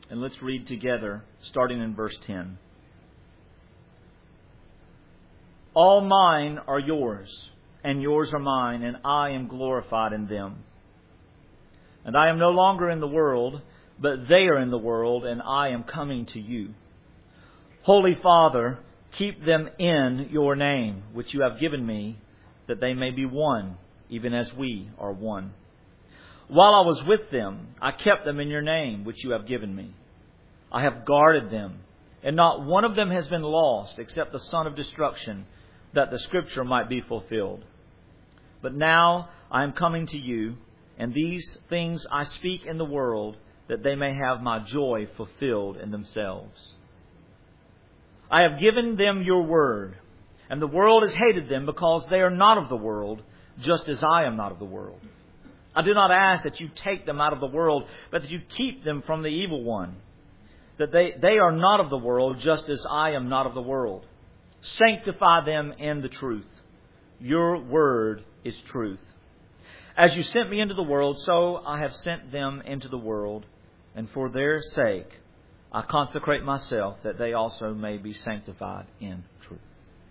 And let's read together, starting in verse 10. All mine are yours, and yours are mine, and I am glorified in them. And I am no longer in the world, but they are in the world, and I am coming to you. Holy Father, keep them in your name, which you have given me, that they may be one, even as we are one. While I was with them, I kept them in your name, which you have given me. I have guarded them, and not one of them has been lost, except the son of destruction, that the Scripture might be fulfilled. But now I am coming to you, and these things I speak in the world, that they may have my joy fulfilled in themselves. I have given them your word, and the world has hated them because they are not of the world, just as I am not of the world. I do not ask that you take them out of the world, but that you keep them from the evil one. That they are not of the world, just as I am not of the world. Sanctify them in the truth. Your word is truth. As you sent me into the world, so I have sent them into the world, and for their sake I consecrate myself, that they also may be sanctified in truth.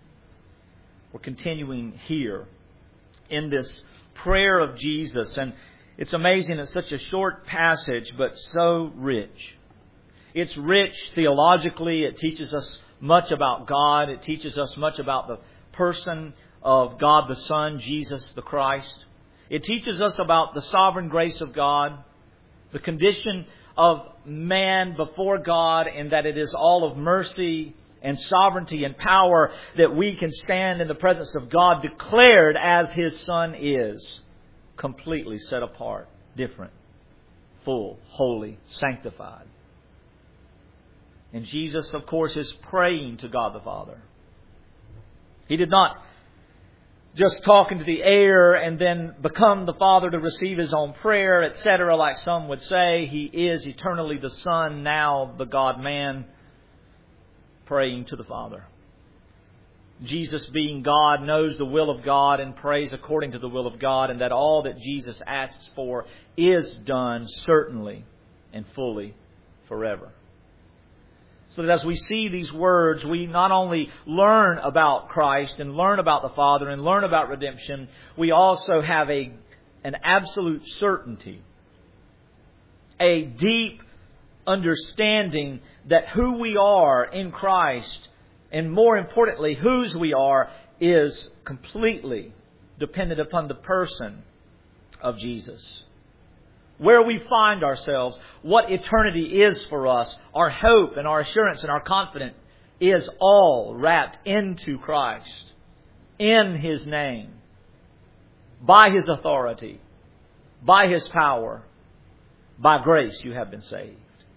We're continuing here in this prayer of Jesus, and it's amazing. It's such a short passage, but so rich. It's rich theologically. It teaches us much about God. It teaches us much about the person of God the Son, Jesus the Christ. It teaches us about the sovereign grace of God, the condition of man before God, and that it is all of mercy and sovereignty and power that we can stand in the presence of God declared as His Son is, completely set apart, different, full, holy, sanctified. And Jesus, of course, is praying to God the Father. He did not just talk into the air and then become the Father to receive His own prayer, etc., like some would say. He is eternally the Son, now the God-man, praying to the Father. Jesus, being God, knows the will of God and prays according to the will of God, and that all that Jesus asks for is done certainly and fully forever. So that as we see these words, we not only learn about Christ and learn about the Father and learn about redemption, we also have an absolute certainty, a deep understanding that who we are in Christ, and more importantly, whose we are, is completely dependent upon the person of Jesus. Where we find ourselves, what eternity is for us, our hope and our assurance and our confidence is all wrapped into Christ, in His name, by His authority, by His power, by grace you have been saved.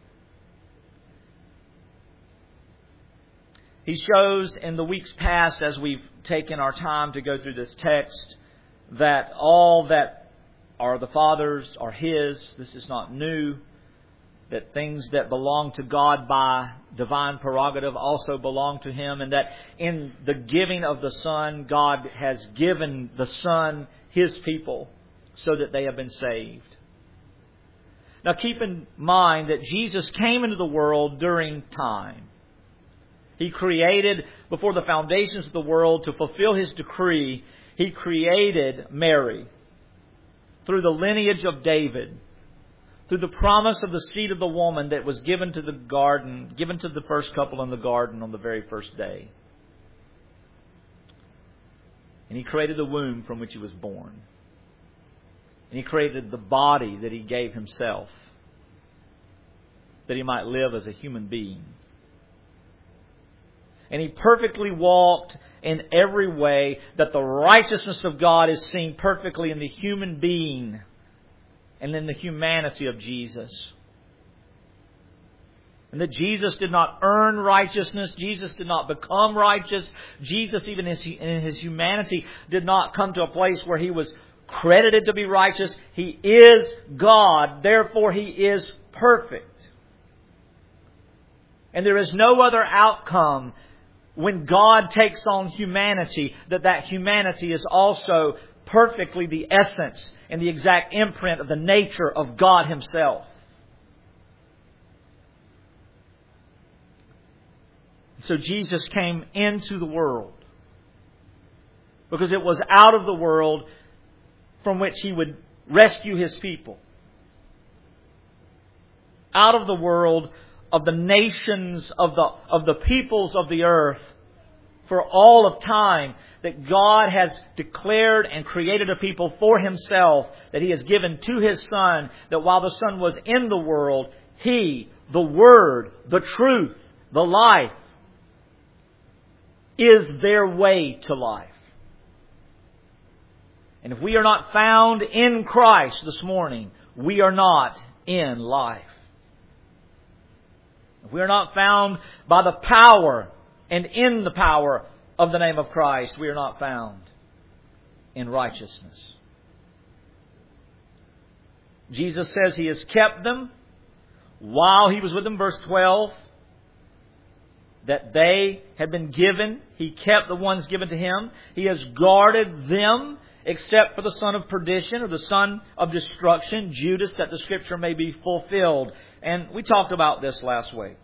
He shows in the weeks past, as we've taken our time to go through this text, that all that are the Father's are His. This is not new. That things that belong to God by divine prerogative also belong to Him. And that in the giving of the Son, God has given the Son His people so that they have been saved. Now keep in mind that Jesus came into the world during time. He created, before the foundations of the world, to fulfill His decree, He created Mary through the lineage of David, through the promise of the seed of the woman that was given to the garden, given to the first couple in the garden on the very first day. And He created the womb from which He was born. And He created the body that He gave Himself, that He might live as a human being. And He perfectly walked in every way, that the righteousness of God is seen perfectly in the human being and in the humanity of Jesus. And that Jesus did not earn righteousness. Jesus did not become righteous. Jesus, even in His humanity, did not come to a place where He was credited to be righteous. He is God. Therefore, He is perfect. And there is no other outcome when God takes on humanity, that humanity is also perfectly the essence and the exact imprint of the nature of God Himself. So Jesus came into the world, because it was out of the world from which He would rescue His people. Out of the world of the nations, of the peoples of the earth, for all of time, that God has declared and created a people for Himself, that He has given to His Son, that while the Son was in the world, He, the Word, the truth, the life, is their way to life. And if we are not found in Christ this morning, we are not in life. If we are not found by the power and in the power of the name of Christ, we are not found in righteousness. Jesus says He has kept them while He was with them, verse 12, that they had been given. He kept the ones given to Him. He has guarded them, except for the son of perdition, or the son of destruction, Judas, that the Scripture may be fulfilled. And we talked about this last week.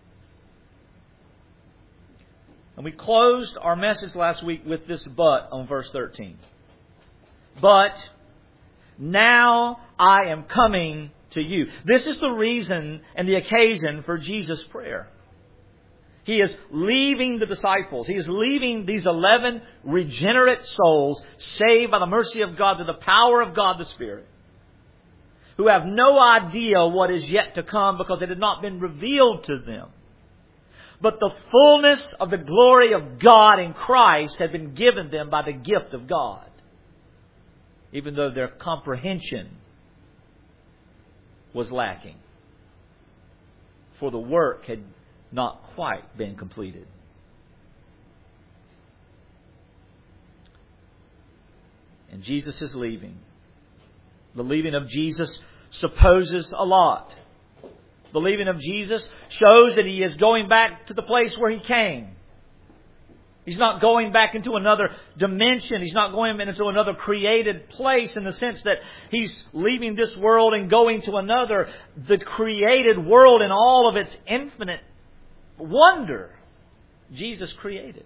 And we closed our message last week with this but on verse 13. But now I am coming to you. This is the reason and the occasion for Jesus' prayer. He is leaving the disciples. He is leaving these 11 regenerate souls, saved by the mercy of God, through the power of God the Spirit, who have no idea what is yet to come because it had not been revealed to them. But the fullness of the glory of God in Christ had been given them by the gift of God, even though their comprehension was lacking, for the work had not quite been completed. And Jesus is leaving. The leaving of Jesus supposes a lot. The leaving of Jesus shows that He is going back to the place where He came. He's not going back into another dimension. He's not going into another created place, in the sense that He's leaving this world and going to another. The created world in all of its infinite wonder, Jesus created.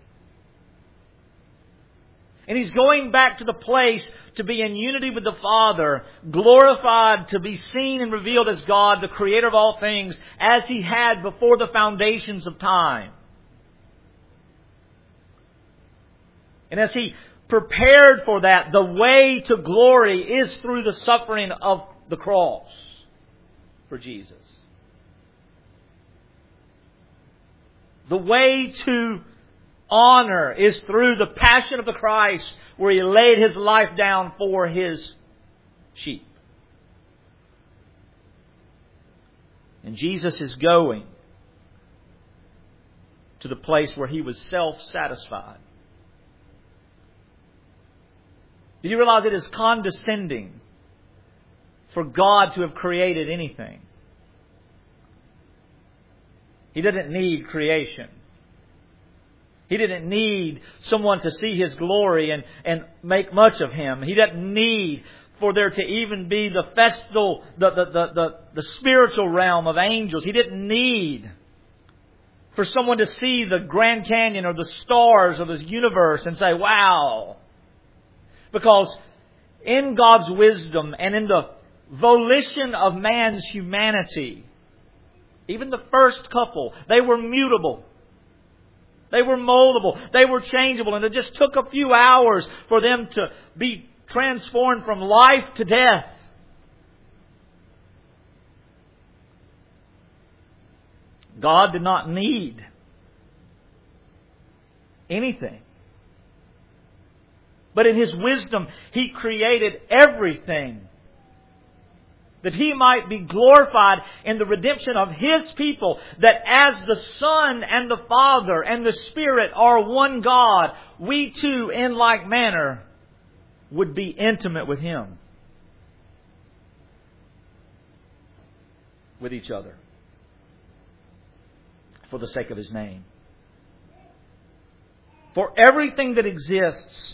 And He's going back to the place to be in unity with the Father, glorified, to be seen and revealed as God, the Creator of all things, as He had before the foundations of time. And as He prepared for that, the way to glory is through the suffering of the cross for Jesus. The way to honor is through the passion of the Christ, where He laid His life down for His sheep. And Jesus is going to the place where He was self-satisfied. Do you realize it is condescending for God to have created anything? He didn't need creation. He didn't need someone to see His glory and make much of Him. He didn't need for there to even be the festal, the spiritual realm of angels. He didn't need for someone to see the Grand Canyon or the stars of this universe and say, wow. Because in God's wisdom and in the volition of man's humanity, even the first couple, they were mutable. They were moldable. They were changeable. And it just took a few hours for them to be transformed from life to death. God did not need anything. But in His wisdom, He created everything, that He might be glorified in the redemption of His people. That as the Son and the Father and the Spirit are one God, we too, in like manner, would be intimate with Him, with each other, for the sake of His name. For everything that exists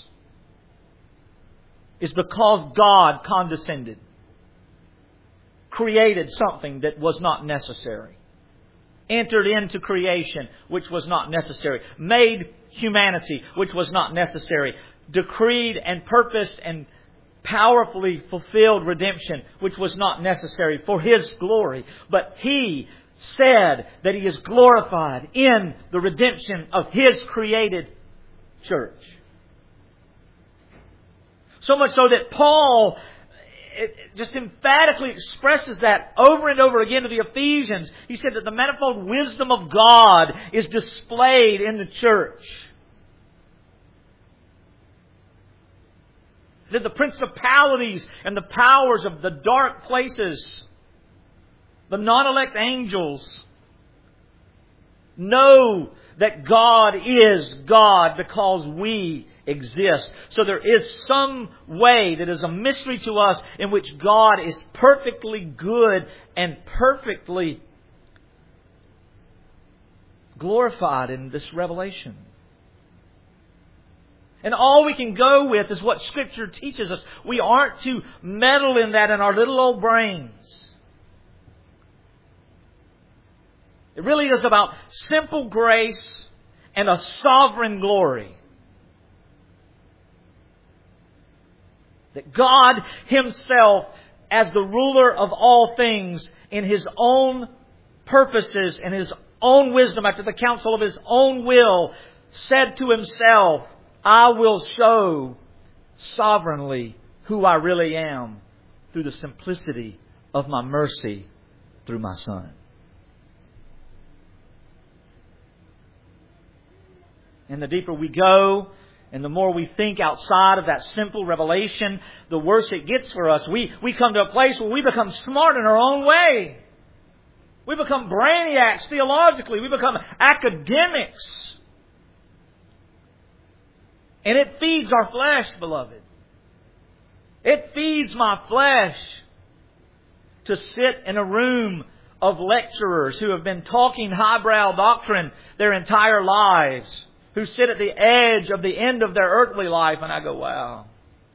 is because God condescended, created something that was not necessary. entered into creation, which was not necessary, made humanity, which was not necessary, decreed and purposed and powerfully fulfilled redemption, which was not necessary for His glory. But He said that He is glorified in the redemption of His created church. So much so that Paul just emphatically expresses that over and over again to the Ephesians. He said that the manifold wisdom of God is displayed in the church. That the principalities and the powers of the dark places, the non-elect angels, know that God is God because we exist. So there is some way that is a mystery to us in which God is perfectly good and perfectly glorified in this revelation. And all we can go with is what Scripture teaches us. We aren't to meddle in that in our little old brains. It really is about simple grace and a sovereign glory. That God Himself, as the ruler of all things, in His own purposes and His own wisdom, after the counsel of His own will, said to Himself, I will show sovereignly who I really am through the simplicity of my mercy through my Son. And the deeper we go, and the more we think outside of that simple revelation, the worse it gets for us. We come to a place where we become smart in our own way. We become brainiacs theologically. We become academics. And it feeds our flesh, beloved. It feeds my flesh to sit in a room of lecturers who have been talking highbrow doctrine their entire lives, who sit at the edge of the end of their earthly life, and I go, wow.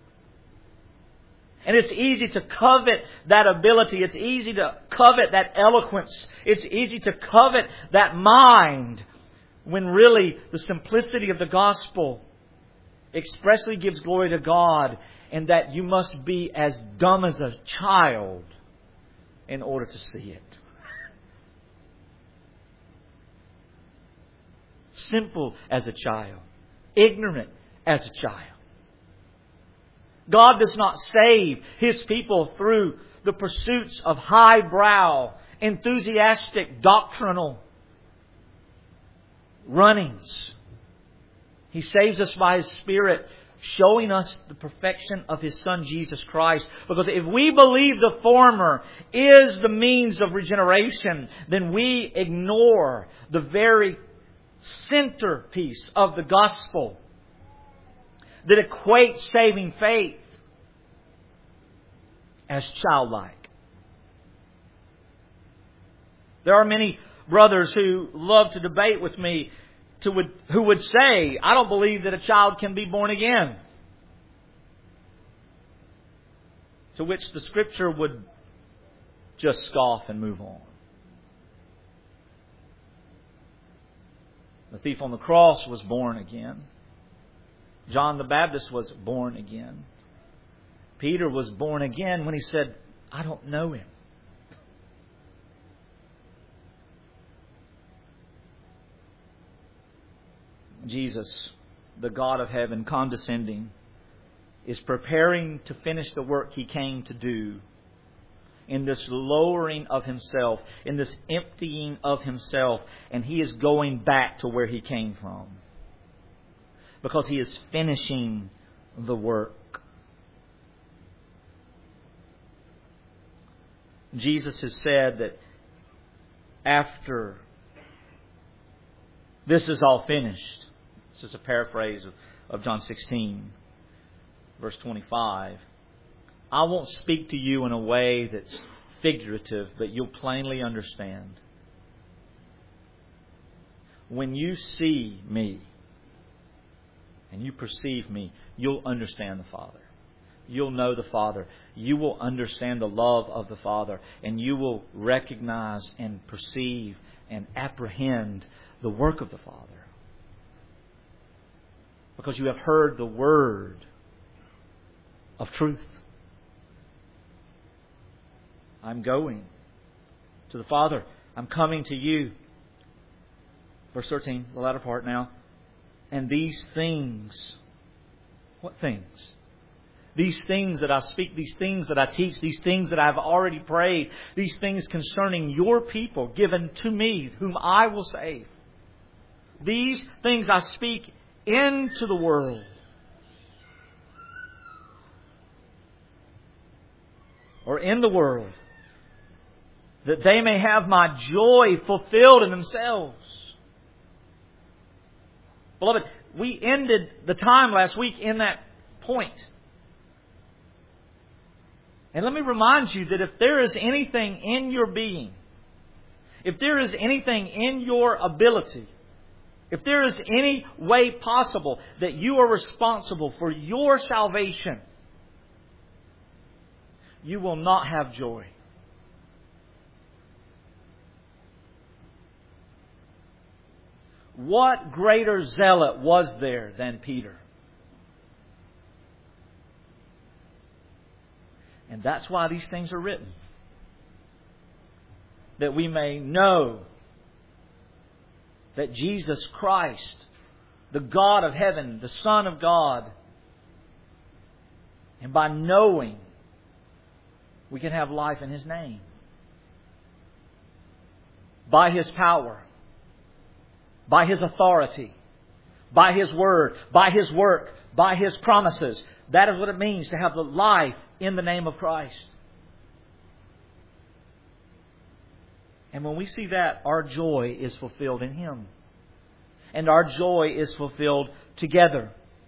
And it's easy to covet that ability. It's easy to covet that eloquence. It's easy to covet that mind, when really the simplicity of the gospel expressly gives glory to God, and that you must be as dumb as a child in order to see it. Simple as a child. Ignorant as a child. God does not save His people through the pursuits of highbrow, enthusiastic, doctrinal runnings. He saves us by His Spirit, showing us the perfection of His Son, Jesus Christ. Because if we believe the former is the means of regeneration, then we ignore the very centerpiece of the gospel that equates saving faith as childlike. There are many brothers who love to debate with me who would say, I don't believe that a child can be born again. To which the Scripture would just scoff and move on. The thief on the cross was born again. John the Baptist was born again. Peter was born again when he said, I don't know Him. Jesus, the God of heaven, condescending, is preparing to finish the work He came to do in this lowering of Himself, in this emptying of Himself, and He is going back to where He came from. Because He is finishing the work. Jesus has said that after this is all finished, this is a paraphrase of John 16, verse 25, I won't speak to you in a way that's figurative, but you'll plainly understand. When you see Me and you perceive Me, you'll understand the Father. you'll know the Father. You will understand the love of the Father. And you will recognize and perceive and apprehend the work of the Father. Because you have heard the word of truth. I'm going to the Father. I'm coming to you. Verse 13, the latter part now. And these things, what things? These things that I speak, these things that I teach, these things that I've already prayed, these things concerning your people given to me, whom I will save. These things I speak into the world. Or in the world. That they may have my joy fulfilled in themselves. Beloved, we ended the time last week in that point. And let me remind you that if there is anything in your being, if there is anything in your ability, if there is any way possible that you are responsible for your salvation, you will not have joy. What greater zealot was there than Peter? And that's why these things are written. That we may know that Jesus Christ, the God of heaven, the Son of God, and by knowing, we can have life in His name. By His power. By His authority, by His word, by His work, by His promises. That is what it means to have the life in the name of Christ. And when we see that, our joy is fulfilled in Him. And our joy is fulfilled together.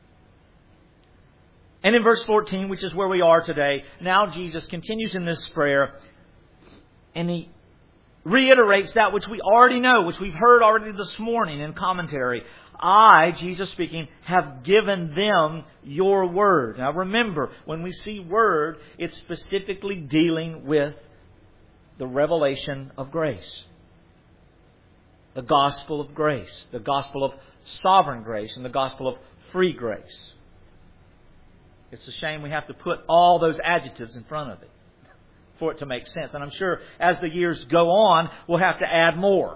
And in verse 14, which is where we are today, now Jesus continues in this prayer, and He reiterates that which we already know, which we've heard already this morning in commentary. I, Jesus speaking, have given them your word. Now remember, when we see word, it's specifically dealing with the revelation of grace. The gospel of grace. The gospel of sovereign grace and the gospel of free grace. It's a shame we have to put all those adjectives in front of it for it to make sense. And I'm sure as the years go on, we'll have to add more.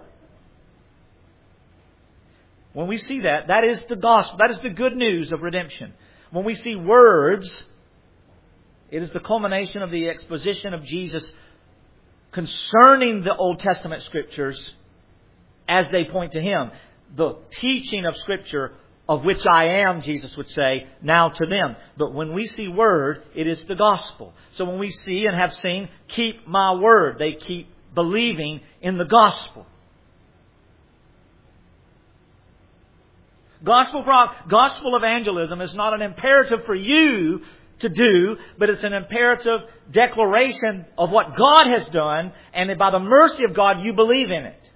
When we see that, that is the gospel. That is the good news of redemption. When we see words, it is the culmination of the exposition of Jesus concerning the Old Testament Scriptures as they point to Him. The teaching of Scripture, of which I am, Jesus would say, now to them. But when we see word, it is the gospel. So when we see and have seen, keep my word, they keep believing in the gospel. Gospel evangelism is not an imperative for you to do, but it's an imperative declaration of what God has done, and by the mercy of God, you believe in it.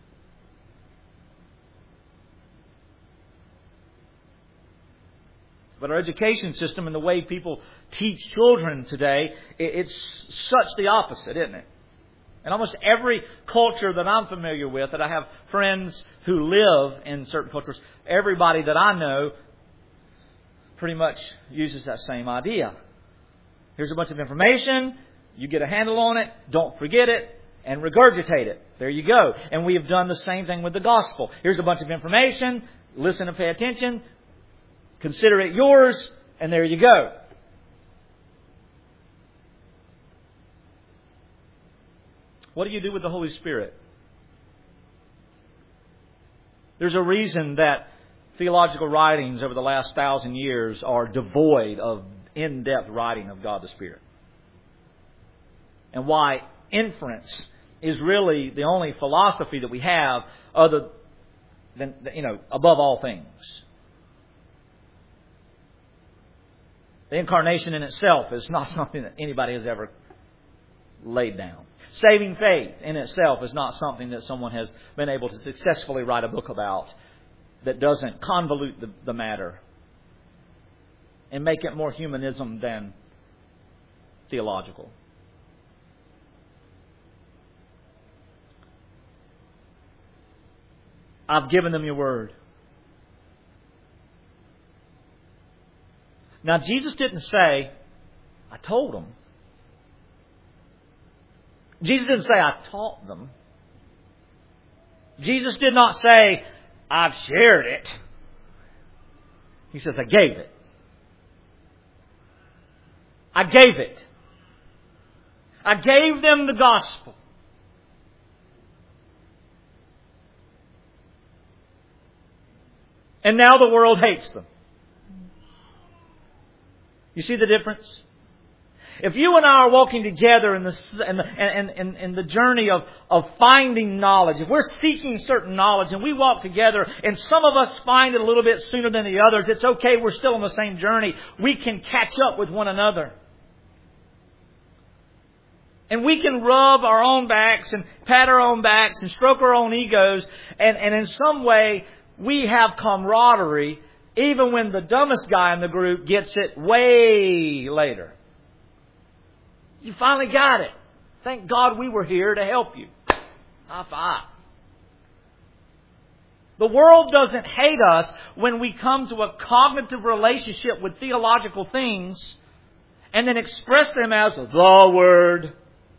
But our education system and the way people teach children today, it's such the opposite, isn't it? And almost every culture that I'm familiar with, that I have friends who live in certain cultures, everybody that I know pretty much uses that same idea. Here's a bunch of information, you get a handle on it, don't forget it, and regurgitate it. There you go. And we have done the same thing with the gospel. Here's a bunch of information, listen and pay attention, consider it yours, and there you go. What do you do with the Holy Spirit? There's a reason that theological writings over the last 1,000 years are devoid of in-depth writing of God the Spirit. And why inference is really the only philosophy that we have other than, above all things. The incarnation in itself is not something that anybody has ever laid down. Saving faith in itself is not something that someone has been able to successfully write a book about that doesn't convolute the matter and make it more humanism than theological. I've given them your word. Now, Jesus didn't say, I told them. Jesus didn't say, I taught them. Jesus did not say, I've shared it. He says, I gave it. I gave it. I gave them the gospel. And now the world hates them. You see the difference? If you and I are walking together in the journey of finding knowledge, if we're seeking certain knowledge and we walk together and some of us find it a little bit sooner than the others, it's okay, we're still on the same journey. We can catch up with one another. And we can rub our own backs and pat our own backs and stroke our own egos, and in some way we have camaraderie even when the dumbest guy in the group gets it way later. You finally got it. Thank God we were here to help you. High five. The world doesn't hate us when we come to a cognitive relationship with theological things and then express them as the Word.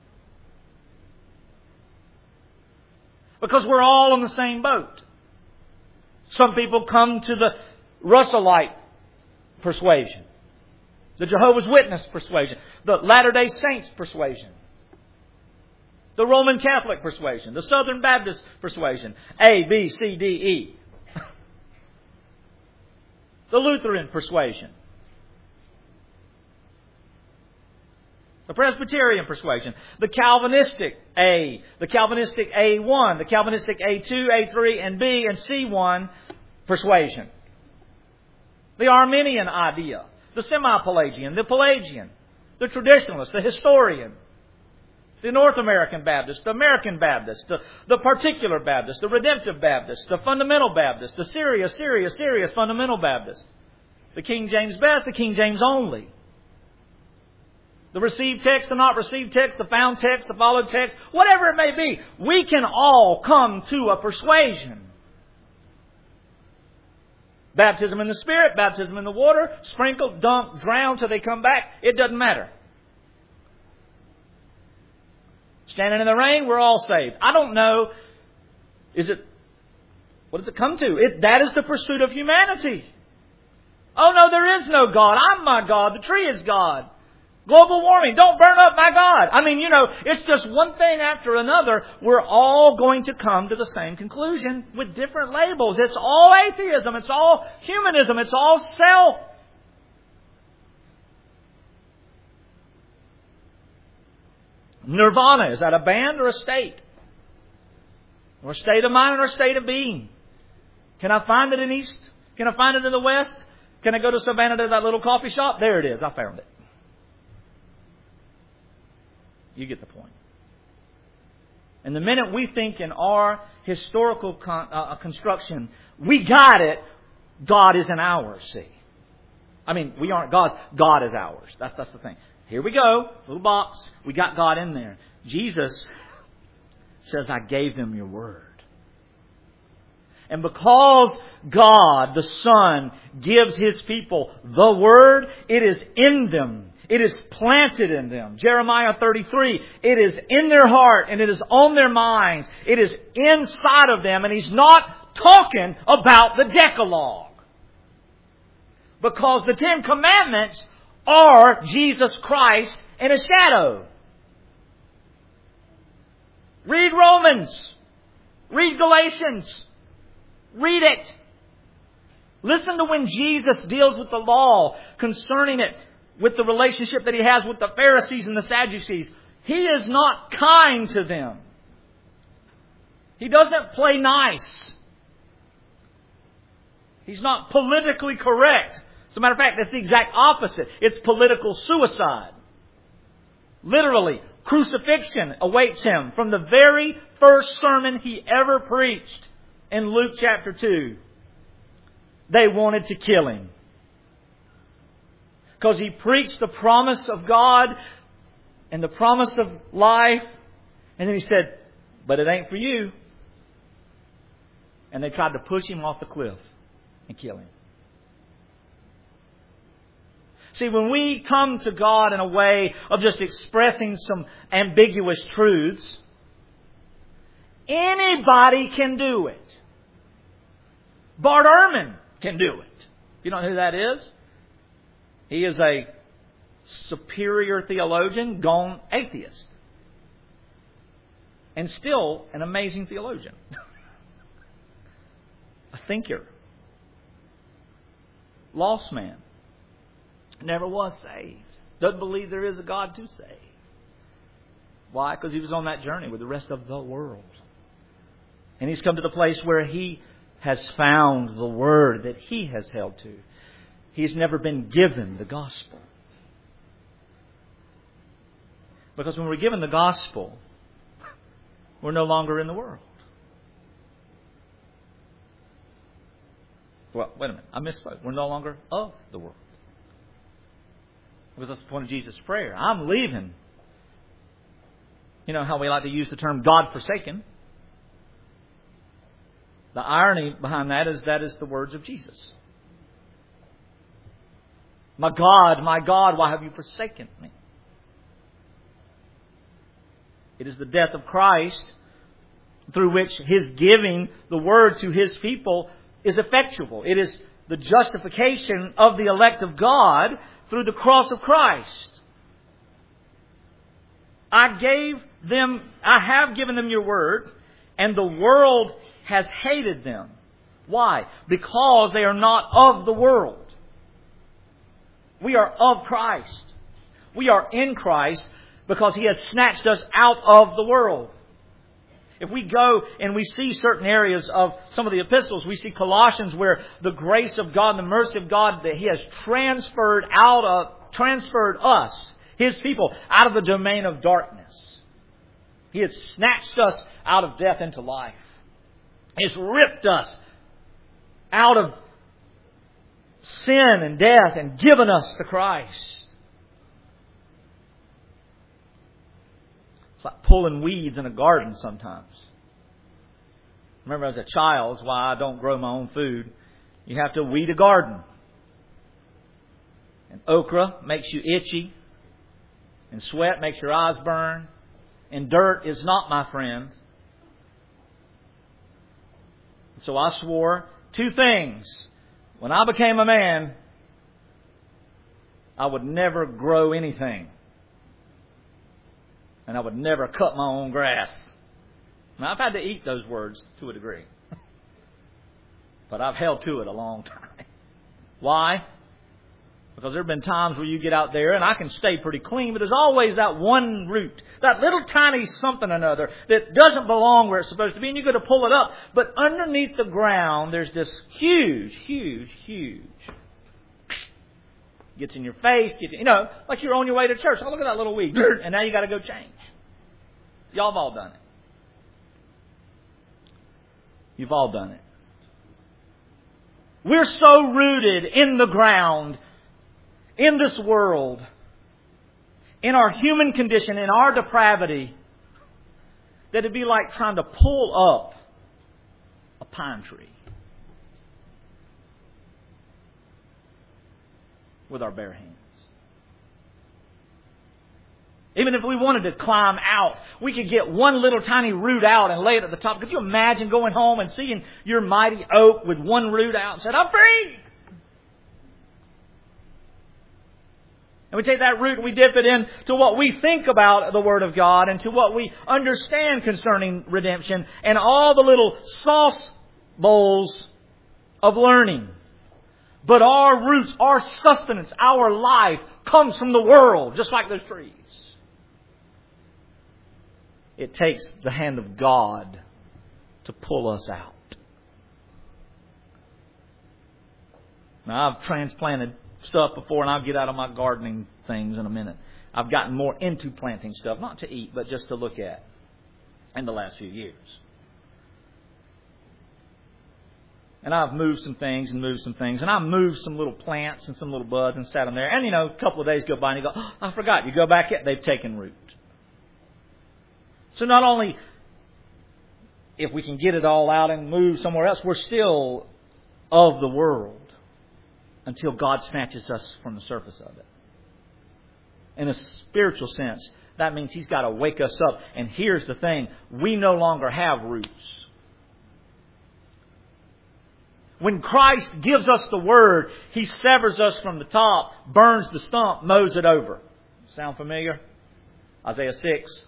Because we're all in the same boat. Some people come to the Russellite persuasion, the Jehovah's Witness persuasion, the Latter-day Saints persuasion, the Roman Catholic persuasion, the Southern Baptist persuasion, A, B, C, D, E, the Lutheran persuasion, the Presbyterian persuasion, the Calvinistic A, the Calvinistic A1, the Calvinistic A2, A3, and B, and C1 persuasion. The Arminian idea, the Semi-Pelagian, the Pelagian, the Traditionalist, the Historian, the North American Baptist, the American Baptist, the Particular Baptist, the Redemptive Baptist, the Fundamental Baptist, the Serious Fundamental Baptist, the King James Best, the King James Only, the received text, the not received text, the found text, the followed text, whatever it may be. We can all come to a persuasion. Baptism in the Spirit, baptism in the water, sprinkle, dunk, drown till they come back. It doesn't matter. Standing in the rain, we're all saved. I don't know. What does it come to? That is the pursuit of humanity. Oh no, there is no God. I'm my God. The tree is God. Global warming. Don't burn up my God. I mean, it's just one thing after another. We're all going to come to the same conclusion with different labels. It's all atheism. It's all humanism. It's all self. Nirvana. Is that a band or a state? Or a state of mind or a state of being? Can I find it in East? Can I find it in the West? Can I go to Savannah to that little coffee shop? There it is. I found it. You get the point. And the minute we think in our historical construction, we got it, God isn't ours, see. I mean, we aren't God's. God is ours. That's the thing. Here we go. Little box. We got God in there. Jesus says, I gave them your word. And because God, the Son, gives His people the Word, it is in them. It is planted in them. Jeremiah 33, it is in their heart and it is on their minds. It is inside of them. And He's not talking about the Decalogue. Because the Ten Commandments are Jesus Christ in a shadow. Read Romans. Read Galatians. Read it. Listen to when Jesus deals with the law concerning it, with the relationship that He has with the Pharisees and the Sadducees. He is not kind to them. He doesn't play nice. He's not politically correct. As a matter of fact, that's the exact opposite. It's political suicide. Literally, crucifixion awaits Him from the very first sermon He ever preached in Luke chapter 2. They wanted to kill Him. Because He preached the promise of God and the promise of life. And then He said, but it ain't for you. And they tried to push Him off the cliff and kill Him. See, when we come to God in a way of just expressing some ambiguous truths, anybody can do it. Bart Ehrman can do it. You know who that is? He is a superior theologian, gone atheist. And still an amazing theologian. A thinker. Lost man. Never was saved. Doesn't believe there is a God to save. Why? Because he was on that journey with the rest of the world. And he's come to the place where he has found the Word that he has held to. He's never been given the gospel. Because when we're given the gospel, we're no longer in the world. Well, wait a minute. I misspoke. We're no longer of the world. Because that's the point of Jesus' prayer. I'm leaving. You know how we like to use the term God-forsaken. The irony behind that is the words of Jesus. My God, why have you forsaken me? It is the death of Christ through which His giving the Word to His people is effectual. It is the justification of the elect of God through the cross of Christ. I have given them your Word, and the world has hated them. Why? Because they are not of the world. We are of Christ. We are in Christ because He has snatched us out of the world. If we go and we see certain areas of some of the epistles, we see Colossians where the grace of God and the mercy of God that He has transferred us, His people, out of the domain of darkness. He has snatched us out of death into life. He has ripped us out of sin and death and given us to Christ. It's like pulling weeds in a garden sometimes. Remember as a child, that's why I don't grow my own food. You have to weed a garden. And okra makes you itchy. And sweat makes your eyes burn. And dirt is not my friend. So I swore 2 things. When I became a man, I would never grow anything. And I would never cut my own grass. Now, I've had to eat those words to a degree. But I've held to it a long time. Why? Because there have been times where you get out there, and I can stay pretty clean, but there's always that one root, that little tiny something or another that doesn't belong where it's supposed to be, and you got to pull it up. But underneath the ground, there's this huge gets in your face, like you're on your way to church. Oh, look at that little weed, and now you got to go change. Y'all have all done it. You've all done it. We're so rooted in the ground, in this world, in our human condition, in our depravity, that it'd be like trying to pull up a pine tree with our bare hands. Even if we wanted to climb out, we could get one little tiny root out and lay it at the top. Could you imagine going home and seeing your mighty oak with one root out and saying, I'm free? And we take that root and we dip it into what we think about the Word of God and to what we understand concerning redemption and all the little sauce bowls of learning. But our roots, our sustenance, our life comes from the world, just like those trees. It takes the hand of God to pull us out. Now, I've transplanted stuff before, and I'll get out of my gardening things in a minute. I've gotten more into planting stuff, not to eat, but just to look at in the last few years. And I've moved some things and moved some things. And I moved some little plants and some little buds and sat them there. And, a couple of days go by and you go, oh, I forgot. You go back, they've taken root. So not only if we can get it all out and move somewhere else, we're still of the world until God snatches us from the surface of it. In a spiritual sense, that means He's got to wake us up. And here's the thing. We no longer have roots. When Christ gives us the Word, He severs us from the top, burns the stump, mows it over. Sound familiar? Isaiah 6.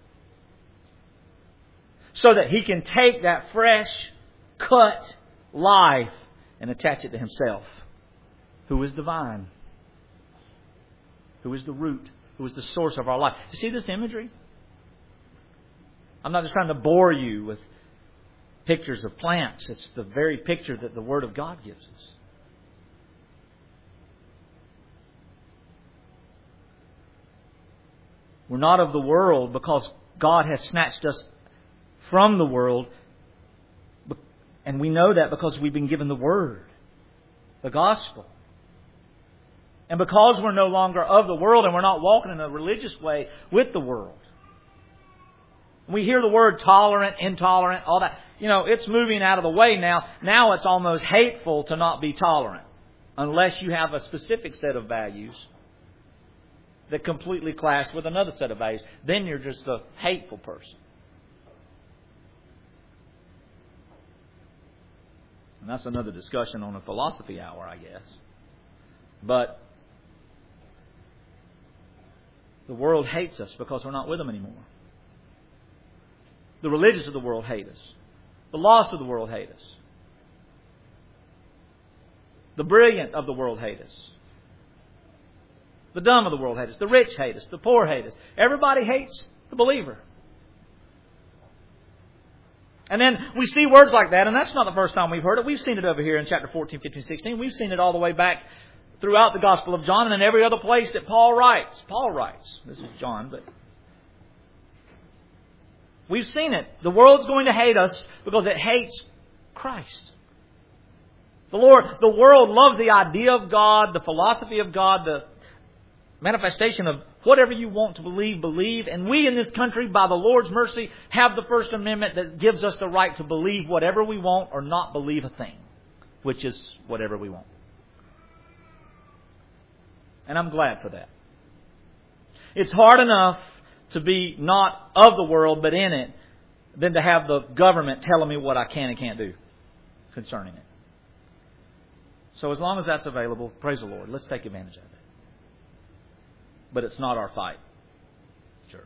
So that He can take that fresh, cut life and attach it to Himself. Who is the vine? Who is the root? Who is the source of our life? You see this imagery? I'm not just trying to bore you with pictures of plants. It's the very picture that the Word of God gives us. We're not of the world because God has snatched us from the world. And we know that because we've been given the Word, the Gospel. And because we're no longer of the world and we're not walking in a religious way with the world. We hear the word tolerant, intolerant, all that. It's moving out of the way now. Now it's almost hateful to not be tolerant. Unless you have a specific set of values that completely clash with another set of values. Then you're just a hateful person. And that's another discussion on a philosophy hour, I guess. But the world hates us because we're not with them anymore. The religious of the world hate us. The lost of the world hate us. The brilliant of the world hate us. The dumb of the world hate us. The rich hate us. The poor hate us. Everybody hates the believer. And then we see words like that, and that's not the first time we've heard it. We've seen it over here in chapter 14, 15, 16. We've seen it all the way back throughout the Gospel of John and in every other place that Paul writes. Paul writes. This is John, but we've seen it. The world's going to hate us because it hates Christ. The world loves the idea of God, the philosophy of God, the manifestation of whatever you want to believe. And we in this country, by the Lord's mercy, have the First Amendment that gives us the right to believe whatever we want or not believe a thing, which is whatever we want. And I'm glad for that. It's hard enough to be not of the world but in it than to have the government telling me what I can and can't do concerning it. So as long as that's available, praise the Lord, let's take advantage of it. But it's not our fight, church.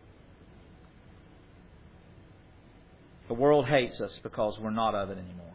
The world hates us because we're not of it anymore.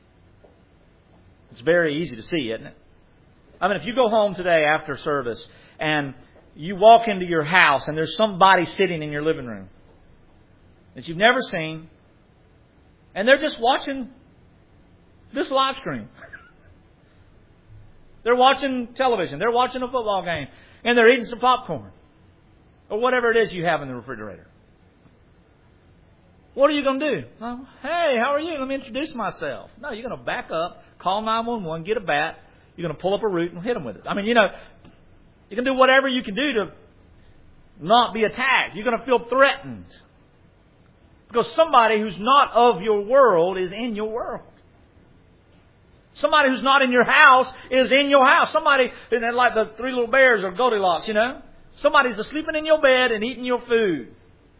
It's very easy to see, isn't it? I mean, if you go home today after service and you walk into your house and there's somebody sitting in your living room that you've never seen, and they're just watching this live stream. They're watching television. They're watching a football game. And they're eating some popcorn. Or whatever it is you have in the refrigerator. What are you going to do? Oh, hey, how are you? Let me introduce myself. No, you're going to back up, call 911, get a bat. You're going to pull up a root and hit them with it. I mean, you can do whatever you can do to not be attacked. You're going to feel threatened. Because somebody who's not of your world is in your world. Somebody who's not in your house is in your house. Somebody, like the three little bears or Goldilocks, Somebody's sleeping in your bed and eating your food.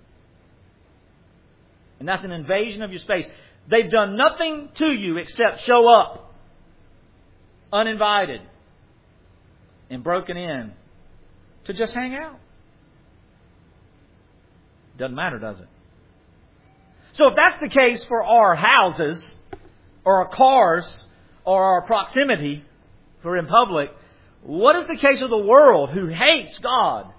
And that's an invasion of your space. They've done nothing to you except show up uninvited and broken in to just hang out. Doesn't matter, does it? So if that's the case for our houses or our cars or our proximity for in public, what is the case of the world who hates God?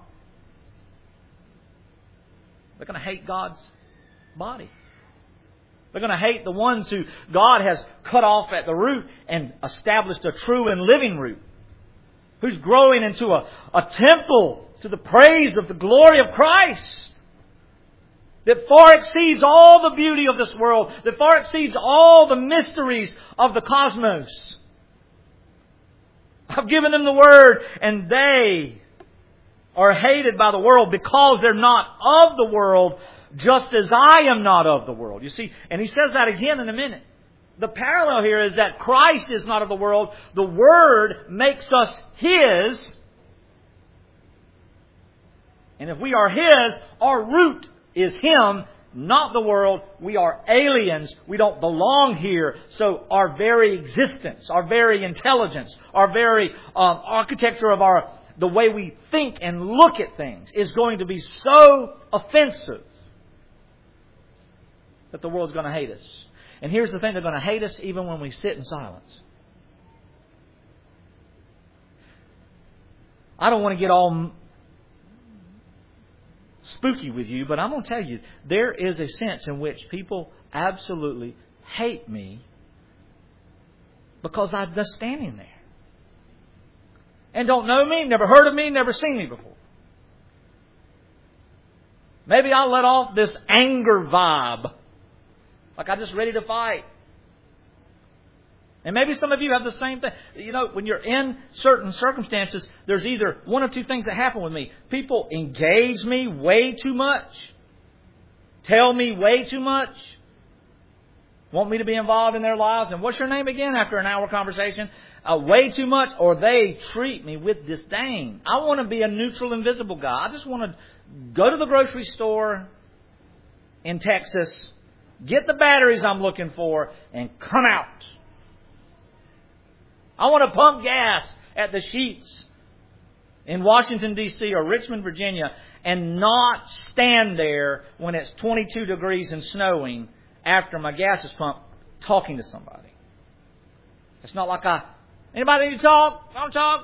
They're going to hate God's body. They're going to hate the ones who God has cut off at the root and established a true and living root. Who's growing into a temple to the praise of the glory of Christ. that far exceeds all the beauty of this world, that far exceeds all the mysteries of the cosmos. I've given them the Word, and they are hated by the world because they're not of the world, just as I am not of the world. You see, and he says that again in a minute. The parallel here is that Christ is not of the world. The Word makes us His. And if we are His, our root is Him, not the world. We are aliens. We don't belong here. So our very existence, our very intelligence, our very architecture of the way we think and look at things is going to be so offensive that the world's going to hate us. And here's the thing, they're going to hate us even when we sit in silence. I don't want to get all spooky with you, but I'm going to tell you, there is a sense in which people absolutely hate me because I'm just standing there. And don't know me, never heard of me, never seen me before. Maybe I'll let off this anger vibe, like I'm just ready to fight. And maybe some of you have the same thing. You know, when you're in certain circumstances, there's either one or two things that happen with me. People engage me way too much, tell me way too much, want me to be involved in their lives. And what's your name again after an hour conversation? Way too much, or they treat me with disdain. I want to be a neutral, invisible guy. I just want to go to the grocery store in Texas, get the batteries I'm looking for, and come out. I want to pump gas at the Sheetz in Washington, D.C. or Richmond, Virginia, and not stand there when it's 22 degrees and snowing after my gas is pumped talking to somebody. It's not like anybody need to talk? Don't talk?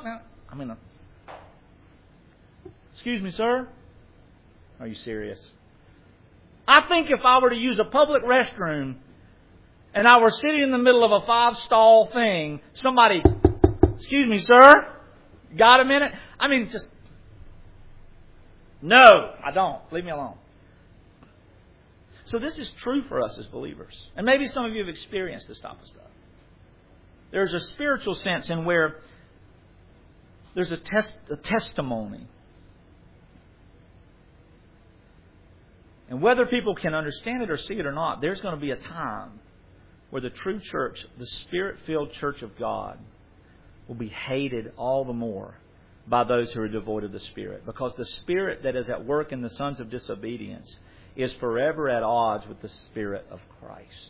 Excuse me, sir? Are you serious? I think if I were to use a public restroom and I were sitting in the middle of a 5-stall thing, somebody, excuse me, sir, got a minute? No, I don't. Leave me alone. So this is true for us as believers. And maybe some of you have experienced this type of stuff. There's a spiritual sense in where there's a testimony. And whether people can understand it or see it or not, there's going to be a time where the true church, the Spirit-filled church of God, will be hated all the more by those who are devoid of the Spirit. Because the Spirit that is at work in the sons of disobedience is forever at odds with the Spirit of Christ.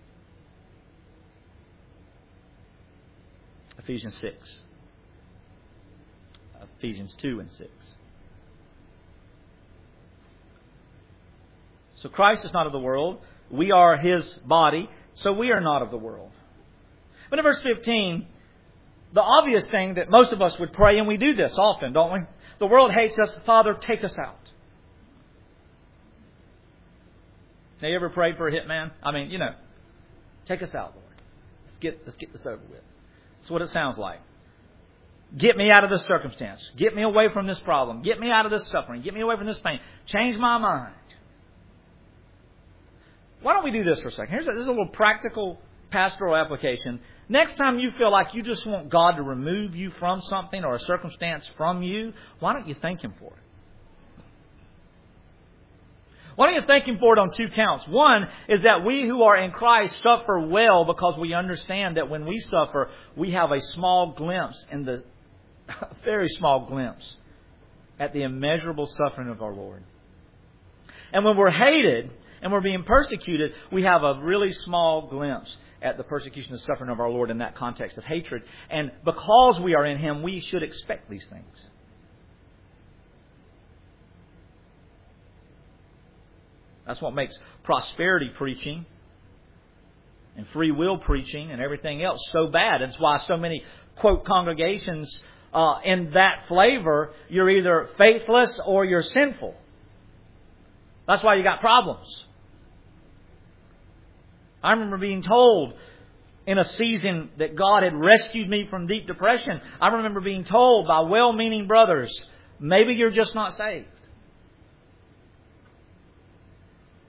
Ephesians 6. Ephesians 2 and 6. So Christ is not of the world. We are His body, so we are not of the world. But in verse 15, the obvious thing that most of us would pray, and we do this often, don't we? The world hates us. Father, take us out. Have you ever prayed for a hitman? Take us out, Lord. Let's get this over with. That's what it sounds like. Get me out of this circumstance. Get me away from this problem. Get me out of this suffering. Get me away from this pain. Change my mind. Why don't we do this for a second? This is a little practical pastoral application. Next time you feel like you just want God to remove you from something or a circumstance from you, why don't you thank Him for it? Why don't you thank Him for it on two counts? One is that we who are in Christ suffer well because we understand that when we suffer, we have a small glimpse, very small glimpse, at the immeasurable suffering of our Lord. And when we're hated and we're being persecuted, we have a really small glimpse at the persecution and suffering of our Lord in that context of hatred. And because we are in Him, we should expect these things. That's what makes prosperity preaching and free will preaching and everything else so bad. It's why so many, quote, congregations in that flavor, you're either faithless or you're sinful. That's why you got problems. I remember being told in a season that God had rescued me from deep depression. I remember being told by well-meaning brothers, maybe you're just not saved.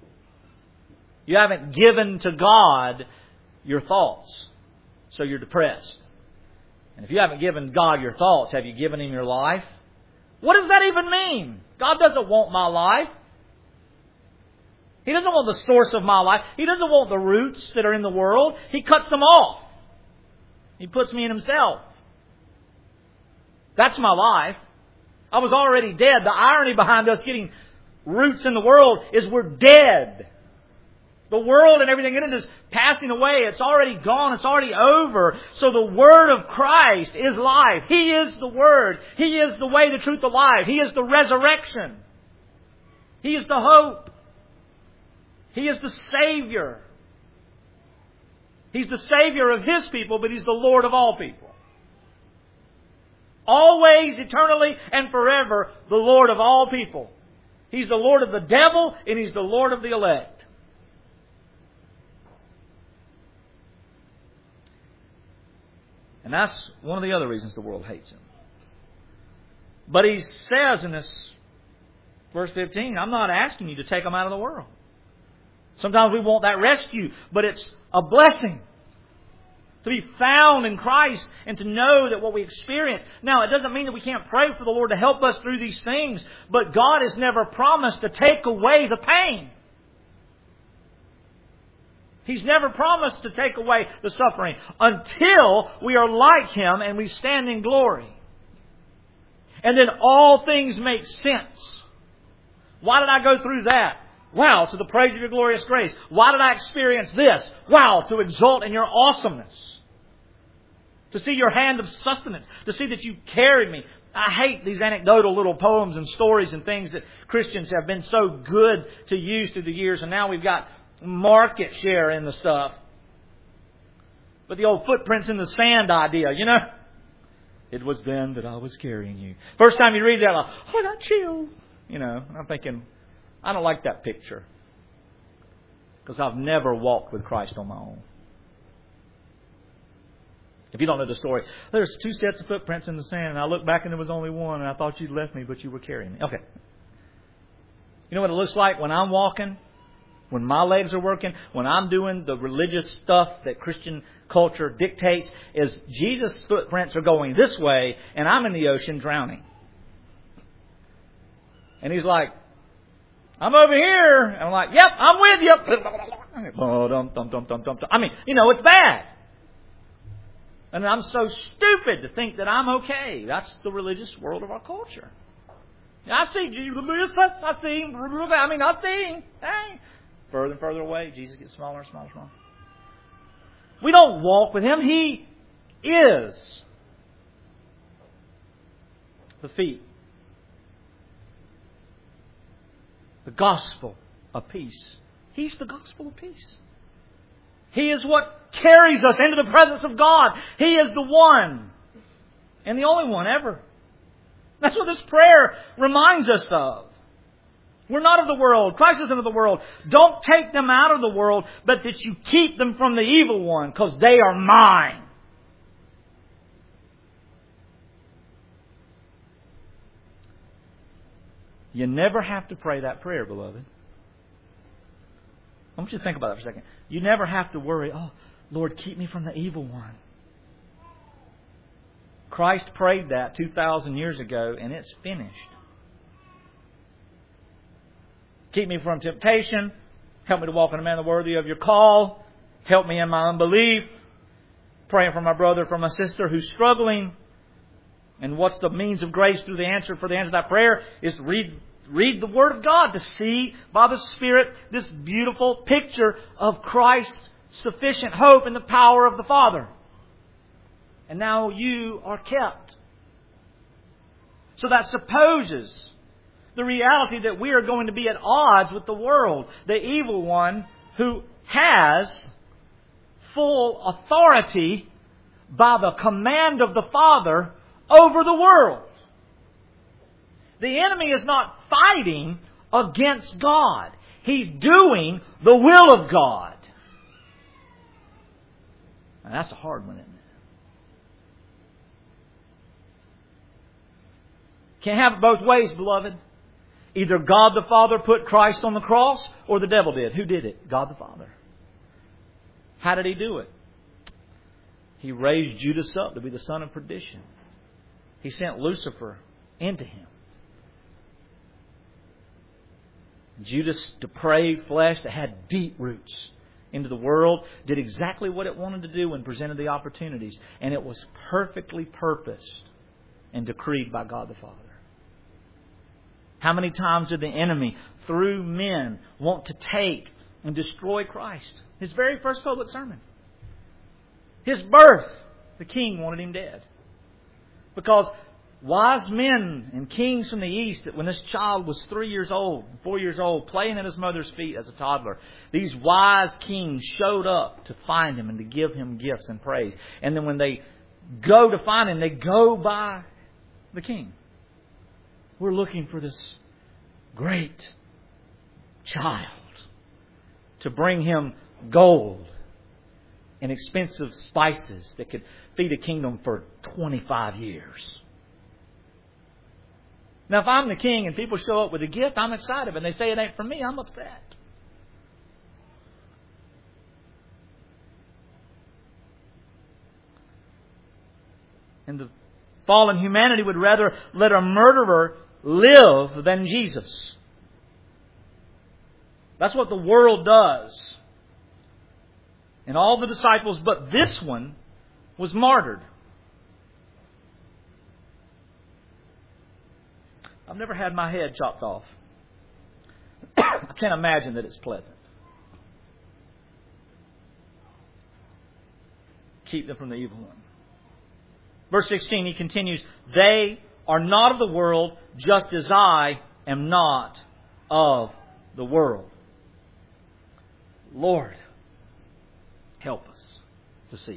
You haven't given to God your thoughts, so you're depressed. And if you haven't given God your thoughts, have you given Him your life? What does that even mean? God doesn't want my life. He doesn't want the source of my life. He doesn't want the roots that are in the world. He cuts them off. He puts me in Himself. That's my life. I was already dead. The irony behind us getting roots in the world is we're dead. The world and everything in it is passing away. It's already gone. It's already over. So the Word of Christ is life. He is the Word. He is the way, the truth, the life. He is the resurrection. He is the hope. He is the Savior. He's the Savior of His people, but He's the Lord of all people. Always, eternally, and forever, the Lord of all people. He's the Lord of the devil, and He's the Lord of the elect. And that's one of the other reasons the world hates Him. But He says in this verse 15, I'm not asking you to take them out of the world. Sometimes we want that rescue, but it's a blessing to be found in Christ and to know that what we experience. Now, it doesn't mean that we can't pray for the Lord to help us through these things, but God has never promised to take away the pain. He's never promised to take away the suffering until we are like Him and we stand in glory. And then all things make sense. Why did I go through that? Wow, to the praise of your glorious grace. Why did I experience this? Wow, to exult in your awesomeness. To see your hand of sustenance. To see that you carried me. I hate these anecdotal little poems and stories and things that Christians have been so good to use through the years. And now we've got market share in the stuff. But the old footprints in the sand idea, you know. It was then that I was carrying you. First time you read that, like, oh, I got chills. You know, and I'm thinking, I don't like that picture. Because I've never walked with Christ on my own. If you don't know the story, there's 2 sets of footprints in the sand, and I looked back and there was only one, and I thought you'd left me, but you were carrying me. Okay. You know what it looks like when I'm walking? When my legs are working, when I'm doing the religious stuff that Christian culture dictates, is Jesus' footprints are going this way, and I'm in the ocean drowning. And He's like, I'm over here. And I'm like, yep, I'm with you. I mean, you know, it's bad. And I'm so stupid to think that I'm okay. That's the religious world of our culture. I see Jesus. I see Him. I see Him. Hey. Further and further away, Jesus gets smaller and smaller and smaller. We don't walk with Him. He is the feet. The gospel of peace. He's the gospel of peace. He is what carries us into the presence of God. He is the one and the only one ever. That's what this prayer reminds us of. We're not of the world. Christ isn't of the world. Don't take them out of the world, but that you keep them from the evil one, because they are mine. You never have to pray that prayer, beloved. I want you to think about that for a second. You never have to worry, oh, Lord, keep me from the evil one. Christ prayed that 2,000 years ago, and it's finished. Keep me from temptation. Help me to walk in a manner worthy of your call. Help me in my unbelief. Praying for my brother, for my sister who's struggling. And what's the means of grace through the answer? For the answer to that prayer is to read the Word of God, to see by the Spirit this beautiful picture of Christ's sufficient hope in the power of the Father. And now you are kept. So that supposes the reality that we are going to be at odds with the world, the evil one who has full authority by the command of the Father over the world. The enemy is not fighting against God. He's doing the will of God. And that's a hard one, isn't it? Can't have it both ways, beloved. Either God the Father put Christ on the cross or the devil did. Who did it? God the Father. How did He do it? He raised Judas up to be the son of perdition. He sent Lucifer into him. Judas' depraved flesh that had deep roots into the world did exactly what it wanted to do when presented the opportunities. And it was perfectly purposed and decreed by God the Father. How many times did the enemy, through men, want to take and destroy Christ? His very first public sermon. His birth, the king wanted Him dead. Because wise men and kings from the east, that when this child was 3 years old, 4 years old, playing at his mother's feet as a toddler, these wise kings showed up to find Him and to give Him gifts and praise. And then when they go to find Him, they go by the king. We're looking for this great child to bring Him gold and expensive spices that could feed a kingdom for 25 years. Now, if I'm the king and people show up with a gift, I'm excited. But they say it ain't for me, I'm upset. And the fallen humanity would rather let a murderer live than Jesus. That's what the world does. And all the disciples, but this one, was martyred. I've never had my head chopped off. I can't imagine that it's pleasant. Keep them from the evil one. Verse 16, he continues, they are not of the world, just as I am not of the world. Lord, help us to see.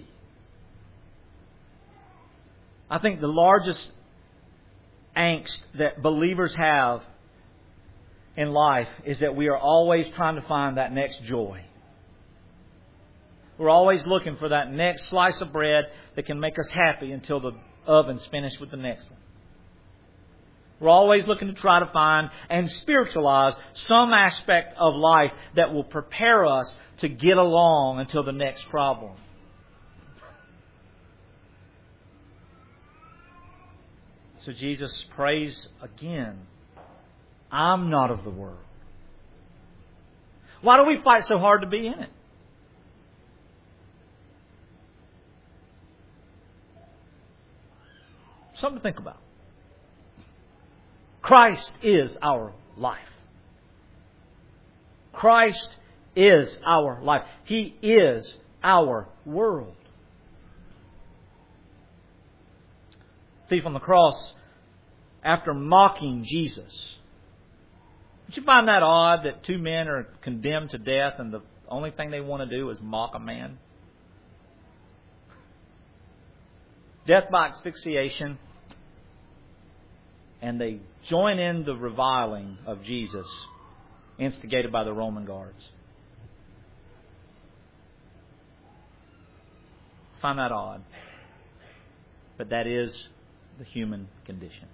I think the largest angst that believers have in life is that we are always trying to find that next joy. We're always looking for that next slice of bread that can make us happy until the oven's finished with the next one. We're always looking to try to find and spiritualize some aspect of life that will prepare us to get along until the next problem. So Jesus prays again, I'm not of the world. Why do we fight so hard to be in it? Something to think about. Christ is our life. Christ is our life. He is our world. Thief on the cross, after mocking Jesus. Don't you find that odd that two men are condemned to death and the only thing they want to do is mock a man? Death by asphyxiation. And they join in the reviling of Jesus, instigated by the Roman guards. I find that odd. But that is the human condition.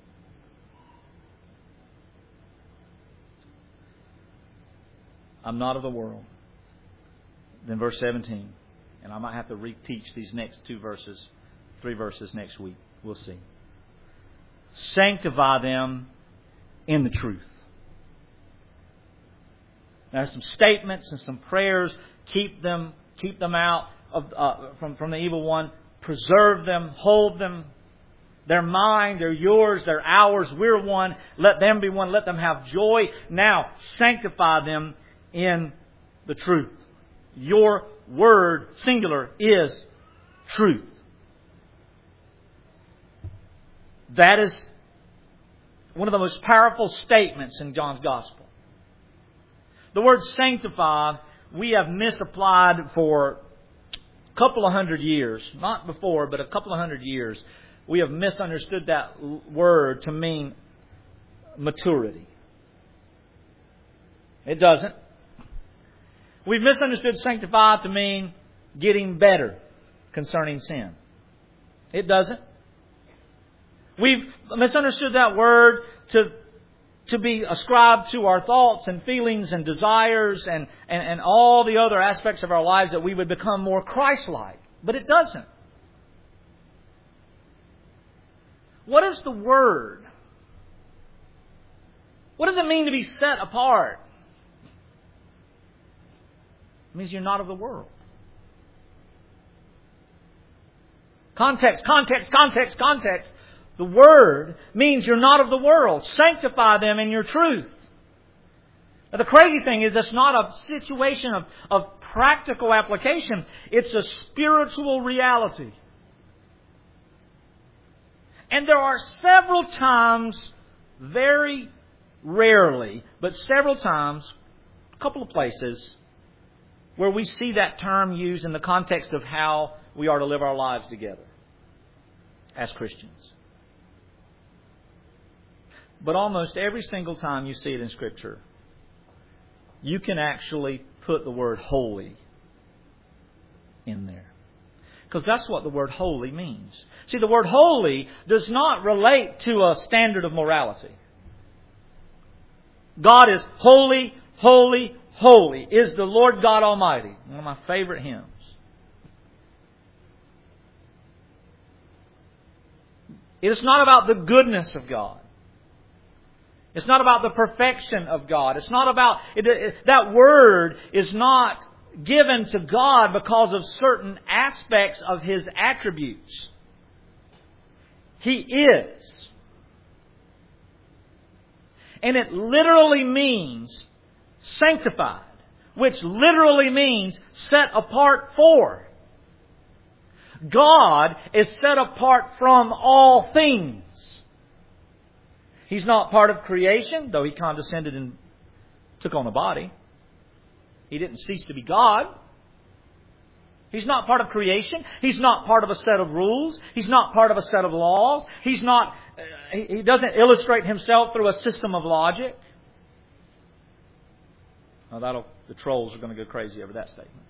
I'm not of the world. Then verse 17. And I might have to reteach these next 3 verses next week. We'll see. Sanctify them in the truth. There's some statements and some prayers. Keep them out of from the evil one. Preserve them. Hold them. They're mine. They're yours. They're ours. We're one. Let them be one. Let them have joy. Now, sanctify them in the truth. Your word, singular, is truth. That is one of the most powerful statements in John's Gospel. The word sanctify, we have misapplied for a couple of hundred years. Not before, but a couple of hundred years. We have misunderstood that word to mean maturity. It doesn't. We've misunderstood sanctify to mean getting better concerning sin. It doesn't. We've misunderstood that word to to be ascribed to our thoughts and feelings and desires and all the other aspects of our lives that we would become more Christ-like. But it doesn't. What is the Word? What does it mean to be set apart? It means you're not of the world. Context, context, context, context. The Word means you're not of the world. Sanctify them in your truth. Now, the crazy thing is it's not a situation of practical application. It's a spiritual reality. And there are several times, very rarely, but several times, a couple of places, where we see that term used in the context of how we are to live our lives together as Christians. But almost every single time you see it in Scripture, you can actually put the word holy in there. Because that's what the word holy means. See, the word holy does not relate to a standard of morality. God is holy, holy, holy is the Lord God Almighty. One of my favorite hymns. It is not about the goodness of God. It's not about the perfection of God. It's not about... that word is not given to God because of certain aspects of His attributes. He is. And it literally means sanctified, which literally means set apart for. God is set apart from all things. He's not part of creation, though He condescended and took on a body. He didn't cease to be God. He's not part of creation. He's not part of a set of rules. He's not part of a set of laws. He doesn't illustrate Himself through a system of logic. Now the trolls are going to go crazy over that statement.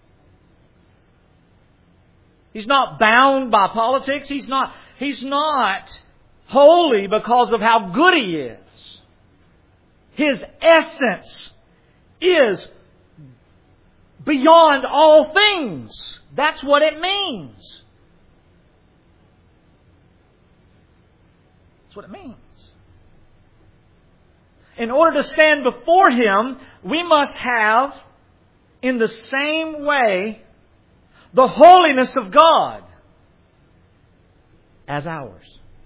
He's not bound by politics. He's not holy because of how good He is. His essence is beyond all things. That's what it means. That's what it means. In order to stand before Him, we must have, in the same way, the holiness of God as ours.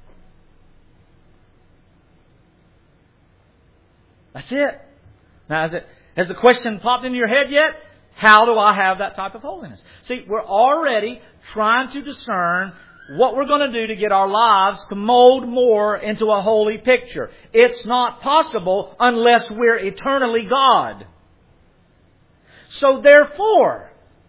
That's it. Now, has the question popped into your head yet? How do I have that type of holiness? See, we're already trying to discern what we're going to do to get our lives to mold more into a holy picture. It's not possible unless we're eternally God. So therefore,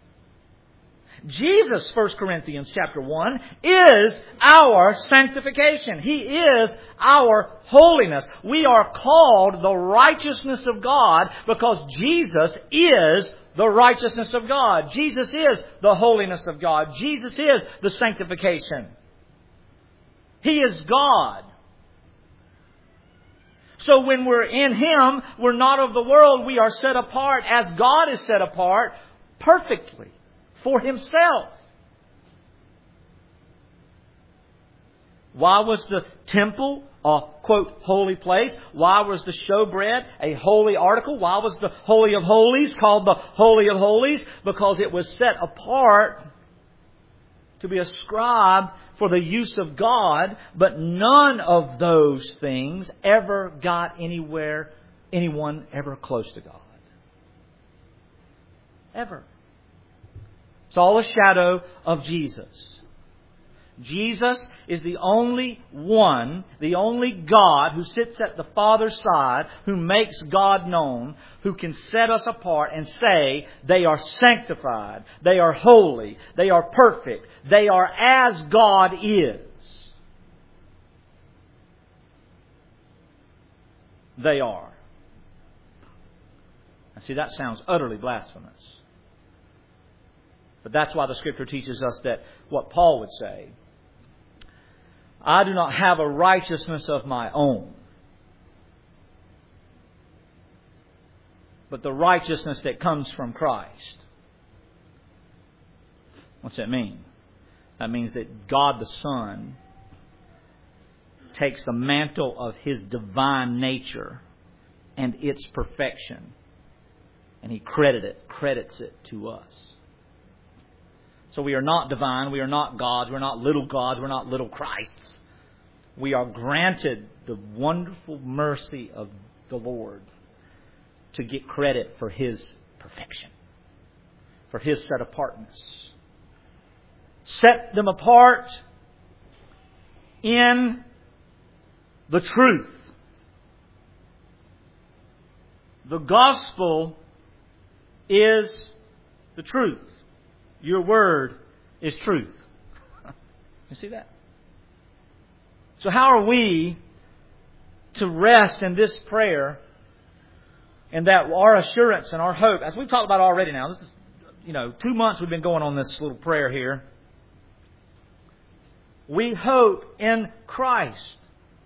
Jesus, 1 Corinthians chapter 1, is our sanctification. He is our holiness. We are called the righteousness of God because Jesus is the righteousness of God. Jesus is the holiness of God. Jesus is the sanctification. He is God. So when we're in Him, we're not of the world. We are set apart as God is set apart perfectly for Himself. Why was the temple a, quote, holy place? Why was the showbread a holy article? Why was the Holy of Holies called the Holy of Holies? Because it was set apart to be ascribed for the use of God, but none of those things ever got anyone ever close to God. Ever. It's all a shadow of Jesus. Jesus is the only one, the only God who sits at the Father's side, who makes God known, who can set us apart and say they are sanctified, they are holy, they are perfect, they are as God is. They are. Now, see, that sounds utterly blasphemous. But that's why the Scripture teaches us that what Paul would say, I do not have a righteousness of my own. but the righteousness that comes from Christ. What's that mean? That means that God the Son takes the mantle of His divine nature and its perfection, and He credits it to us. So we are not divine, we are not gods, we're not little gods, we're not little Christs. We are granted the wonderful mercy of the Lord to get credit for His perfection, for His set apartness. Set them apart in the truth. The gospel is the truth. Your word is truth. You see that? So how are we to rest in this prayer and that our assurance and our hope, as we've talked about already now, this is, 2 months we've been going on this little prayer here. We hope in Christ.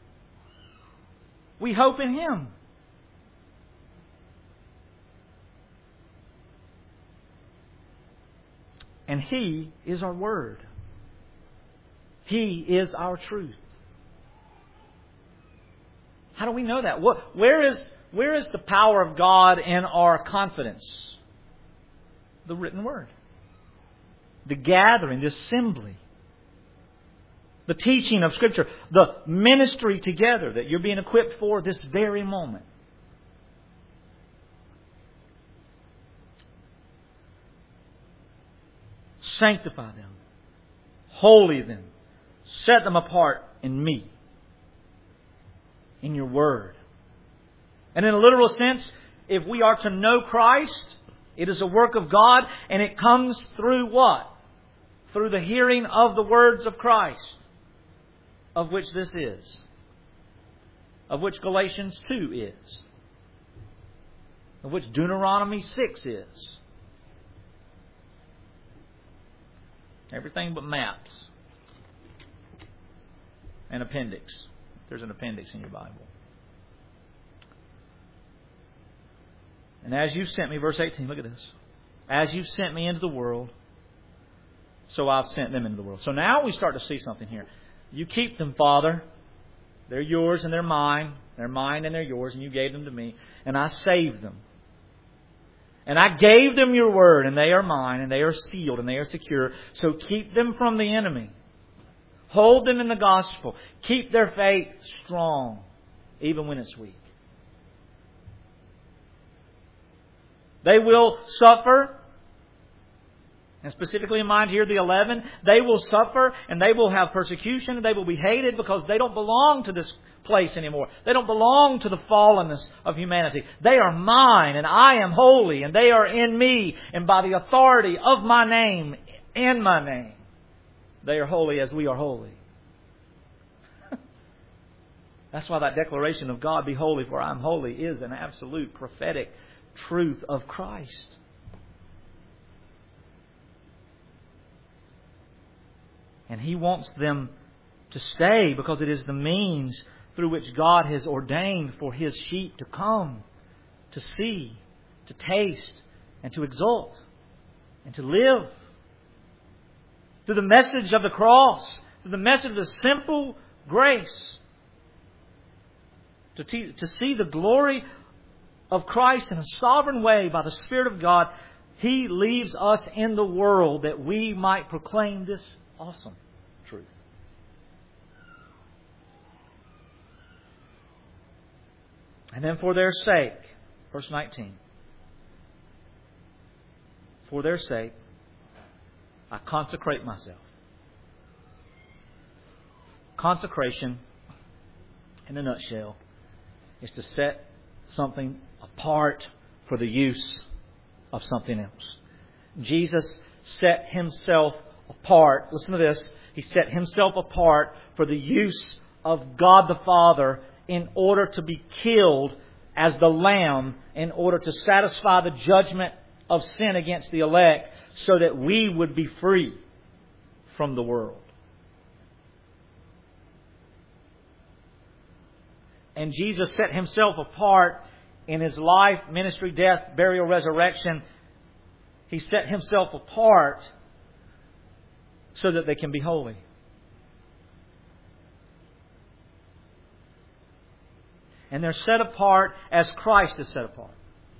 We hope in Him. And He is our Word. He is our truth. How do we know that? Where is the power of God in our confidence? The written Word. The gathering, the assembly. The teaching of Scripture. The ministry together that you're being equipped for this very moment. Sanctify them. Holy them. Set them apart in me. In your Word. And in a literal sense, if we are to know Christ, it is a work of God, and it comes through what? Through the hearing of the words of Christ. Of which this is. Of which Galatians 2 is. Of which Deuteronomy 6 is. Everything but maps. An appendix. There's an appendix in your Bible. And as you've sent me, verse 18, look at this. As you've sent me into the world, so I've sent them into the world. So now we start to see something here. You keep them, Father. They're yours and they're mine. They're mine and they're yours, and you gave them to me. And I saved them. And I gave them your word, and they are mine, and they are sealed, and they are secure. So keep them from the enemy. Hold them in the gospel. Keep their faith strong, even when it's weak. They will suffer. And specifically in mind here, the 11, they will suffer and they will have persecution and they will be hated because they don't belong to this place anymore. They don't belong to the fallenness of humanity. They are mine and I am holy and they are in me, and by the authority of my name, in my name, they are holy as we are holy. That's why that declaration of God, be holy for I am holy, is an absolute prophetic truth of Christ. And He wants them to stay because it is the means through which God has ordained for His sheep to come, to see, to taste, and to exult, and to live. Through the message of the cross, through the message of the simple grace, to see the glory of Christ in a sovereign way by the Spirit of God. He leaves us in the world that we might proclaim this awesome truth. And then for their sake, verse 19, for their sake, I consecrate myself. Consecration, in a nutshell, is to set something apart for the use of something else. Jesus set Himself apart. Listen to this. He set Himself apart for the use of God the Father in order to be killed as the Lamb, in order to satisfy the judgment of sin against the elect, so that we would be free from the world. And Jesus set Himself apart in His life, ministry, death, burial, resurrection, He set Himself apart so that they can be holy. And they're set apart as Christ is set apart.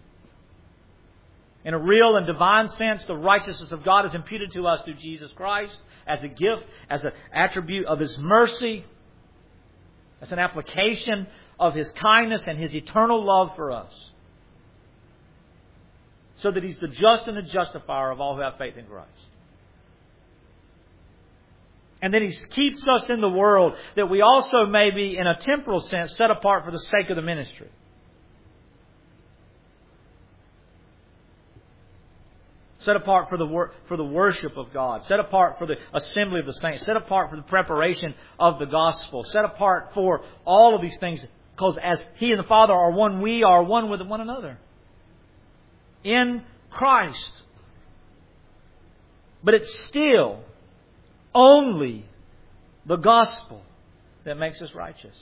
In a real and divine sense, the righteousness of God is imputed to us through Jesus Christ as a gift, as an attribute of His mercy, as an application of His kindness and His eternal love for us. So that He's the just and the justifier of all who have faith in Christ. And then He keeps us in the world that we also may be, in a temporal sense, set apart for the sake of the ministry. Set apart for the worship of God. Set apart for the assembly of the saints. Set apart for the preparation of the gospel. Set apart for all of these things. Because as He and the Father are one, we are one with one another. In Christ. But it's still only the gospel that makes us righteous.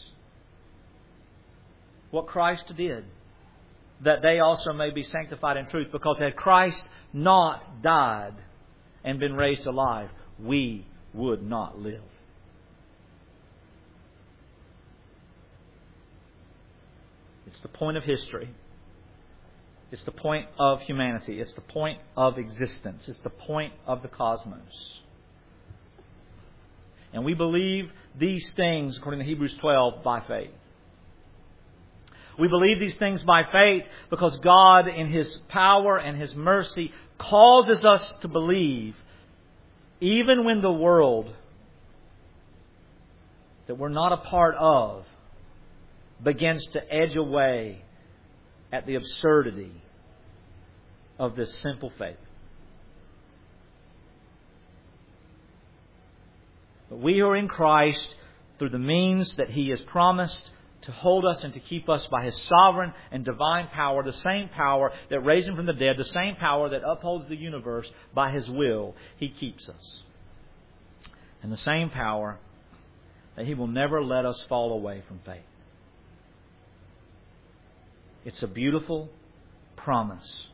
What Christ did, that they also may be sanctified in truth. Because had Christ not died and been raised alive, we would not live. It's the point of history. It's the point of humanity. It's the point of existence. It's the point of the cosmos. And we believe these things, according to Hebrews 12, by faith. We believe these things by faith because God, in His power and His mercy, causes us to believe, even when the world that we're not a part of begins to edge away at the absurdity of this simple faith. But we who are in Christ, through the means that He has promised to hold us and to keep us by His sovereign and divine power, the same power that raised Him from the dead, the same power that upholds the universe by His will, He keeps us. And the same power that He will never let us fall away from faith. It's a beautiful promise.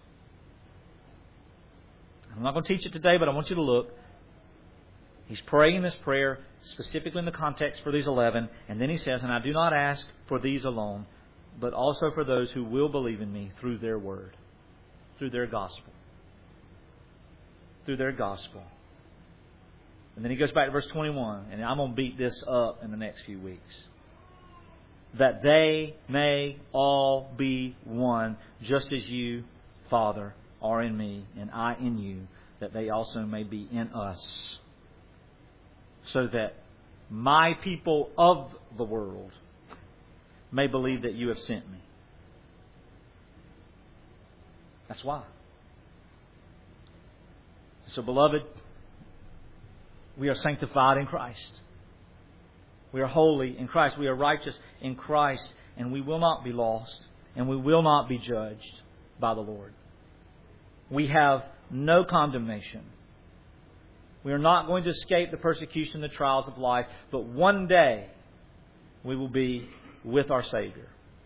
I'm not going to teach it today, but I want you to look. He's praying this prayer specifically in the context for these 11. And then he says, and I do not ask for these alone, but also for those who will believe in me through their word, through their gospel. Through their gospel. And then he goes back to verse 21. And I'm going to beat this up in the next few weeks. That they may all be one, just as you, Father, are in me, and I in you, that they also may be in us. So that my people of the world may believe that you have sent me. That's why. So, beloved, we are sanctified in Christ. We are holy in Christ. We are righteous in Christ. And we will not be lost. And we will not be judged by the Lord. We have no condemnation. We are not going to escape the persecution, the trials of life. But one day, we will be with our Savior.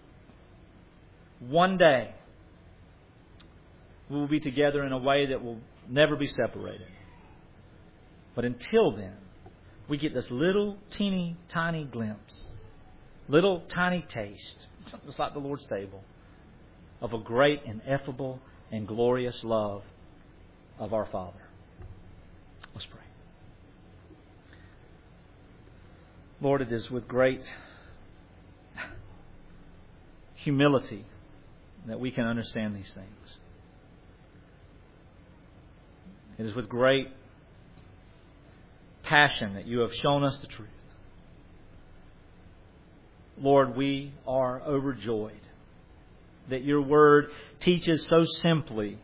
One day, we will be together in a way that will never be separated. But until then, we get this little teeny tiny glimpse, little tiny taste, just like the Lord's table, of a great, ineffable, and glorious love of our Father. Let's pray. Lord, it is with great humility that we can understand these things. It is with great passion that you have shown us the truth. Lord, we are overjoyed that your word teaches so simply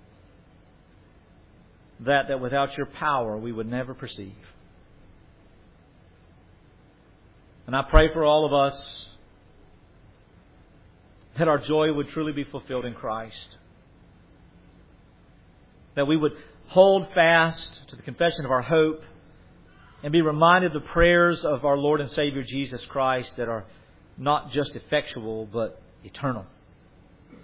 that without your power we would never perceive. And I pray for all of us that our joy would truly be fulfilled in Christ. That we would hold fast to the confession of our hope and be reminded of the prayers of our Lord and Savior Jesus Christ that are not just effectual but eternal.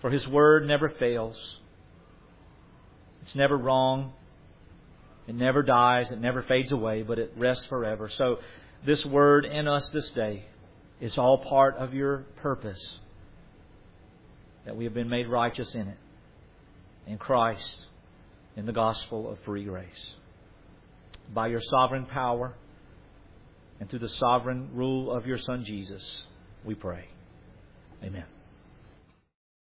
For His Word never fails. It's never wrong. It never dies. It never fades away, but it rests forever. So this Word in us this day is all part of your purpose, that we have been made righteous in it, in Christ, in the gospel of free grace. By your sovereign power and through the sovereign rule of your Son Jesus, we pray. Amen.